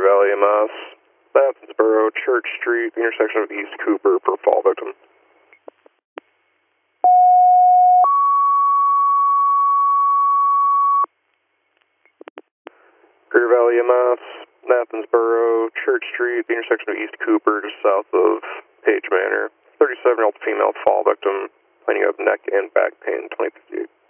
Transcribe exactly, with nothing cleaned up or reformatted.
Greater Valley M S, Athensboro, Church Street, intersection of East Cooper per fall victim. Greater Valley M S, Athensboro, Church Street, the intersection of East Cooper, just south of Page Manor. thirty-seven-year-old female fall victim, complaining of neck and back pain, twenty fifty-eight.